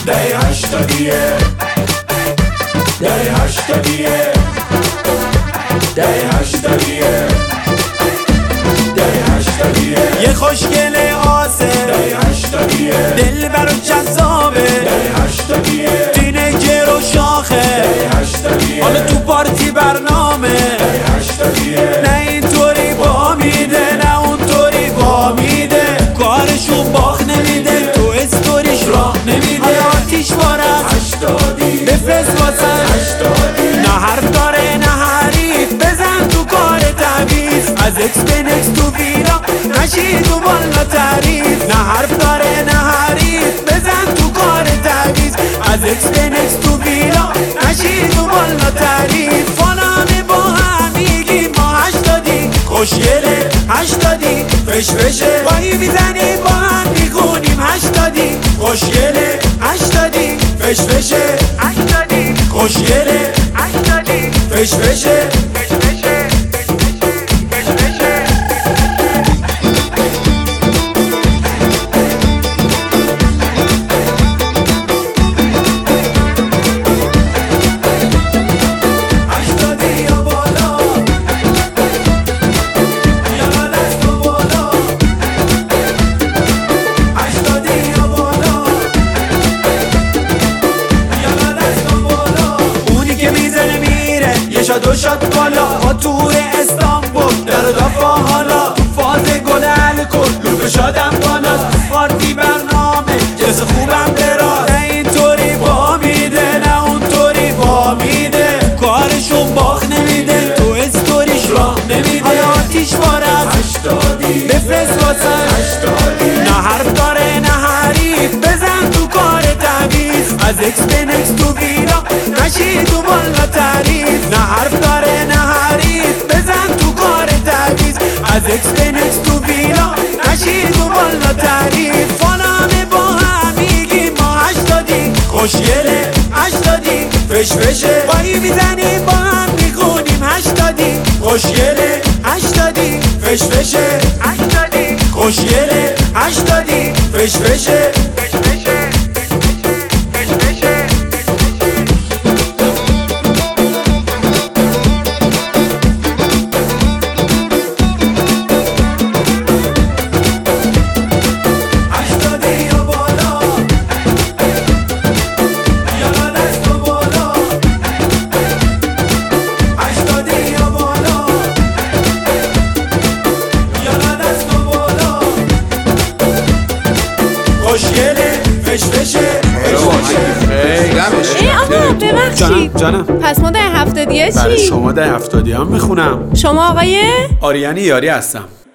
دهه هشتادیه دهه هشتادیه دهه هشتادیه دهه هشتادیه یه خوشگل آسه دهه هشتادیه دل برا جذابه دهه هشتادیه تینیجر و شاخه دهه هشتادیه حالا تو پارتی برنامه دهه هشتادیه نه اینطوری با میده نه اونطوری با میده کارشون باخ نمیده تو استوریش راه نمیده آتیش بارد هشتادی بفرست واسه هشتادی نه حرف داره نه حریف بزن تو کار تعویض از اکس به نکس تو ویلا نشی تو بالا تعریف نه حرف داره نه حریف بزن تو کار تعویض از اکس به نکس تو ویلا نشی تو بالا تعریف فلانه با هم میگیم ما هشتادی خوشگله هشتادی فشفشه بایی میزنیم با هم میخونیم هشتادی خوشگله هشتادی فشفشه هشتادی خوشگله هشتادی فشفشه دو شات بالا با تور استانبول در دفعه حالا تو فاز گل الکل لوب شادم بالا پارتی برنامه جز خوبم براز نه اینطوری با میده نه اونطوری با میده کارشون باخ نمیده تو استوریش راه نمیده آتیش بارد هشتادی بفرست واسه هشتادی نه حرف داره نه حریف بزن تو کار تعویض از اکس به نکس تو ویلا نشی تو بالا تعریف نه حرف داره نه حریف بزن تو کار تعویض از اکس به نکس تو ویلا نشی تو بالا تعریف فلانه با هم میگیم ما هشتادی خوشگله هشتادی فشفشه بایی میزنیم با هم میخونیم هشتادی خوشگله هشتادی فشفشه هشتادی خوشگله هشتادی فشفشه خوشگله فشفشه ای آقا ببخشید جانم پس ما 10 هفتادیه چی؟ برای شما 10 هفتادی هم میخونم. شما آقای؟ آریانی یاری هستم.